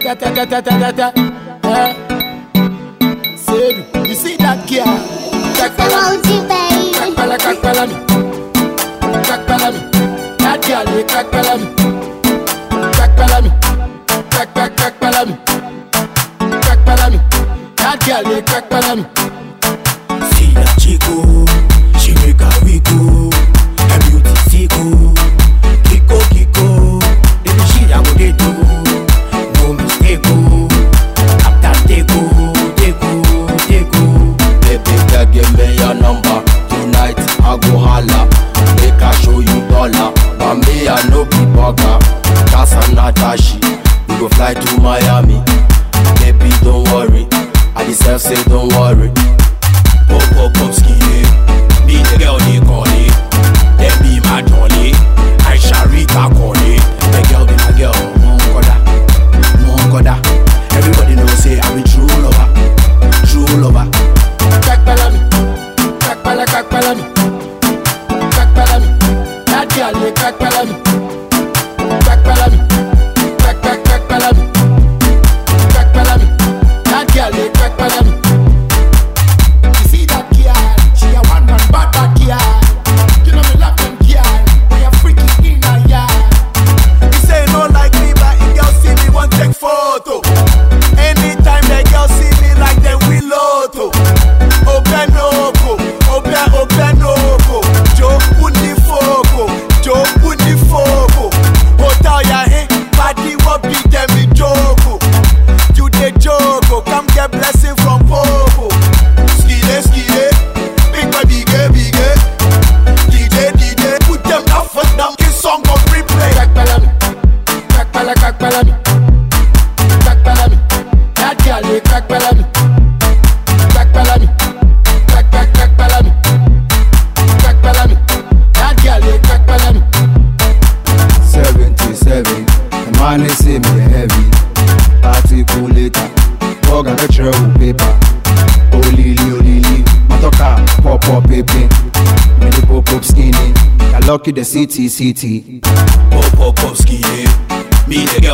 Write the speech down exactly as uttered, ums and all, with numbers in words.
ta ta ta ta ta ta. Eh? Say, you see that girl? Emoji, baby. Kakpala, kakpala me. Kakpala me. That girl, they kakpala me. Kakpala me. Kak kak kakpala me. Kakpala me. That girl, they kakpala me. See that chico, she make a wiggle. A beauty tico, Kiko Kiko. Baby she a go dey do, no mistake oh. After take go, take go, take go. Baby girl, give me your number. Tonight I go holla. Make I show you dollar. But me I no be bugger. That's a Natashi. We go fly to Miami. Baby don't worry. I deserve say don't worry. Pop pop pop skinny. Me the girl they call it. They be my dolly. I shall Rita call it. The girl be my girl. Mon koda, mon koda. Everybody know say I'm a true lover, true lover. Kakpala me. Kakpala, kakpala me. Kakpala me. That girl, they kakpala me. Kakpala me. Kak kak kakpala me. Kakpala me. That girl, they kakpala me. You see that girl? She a one man bad bad girl. You know me love them girl. When you freaky in a yard. He say no like me, but if girl see me want take photo. Anytime the girl see me like them we lotto. Open oko, open open oko. Joe undi foko, Joe undi foko. Hotel ya eh, party what be them me joko. You the joko, come get blessing from Popo. Skide skide, big boy big big. D J D J, put them up for them. This song on replay. Kakpala me. Kakpala, kakpala me. Kakpala me. That girl, they kakpala me. Kakpala me. Kak kak kakpala me. Kakpala me. That girl, they kakpala me. seventy-seven. The man is say me heavy. Article later. Organ lecture paper. Oh lily, oh lily. Matoka pop pop baby. Me the pop pop skinny. I lucky the city city. Pop pop pop skinny. Me the girl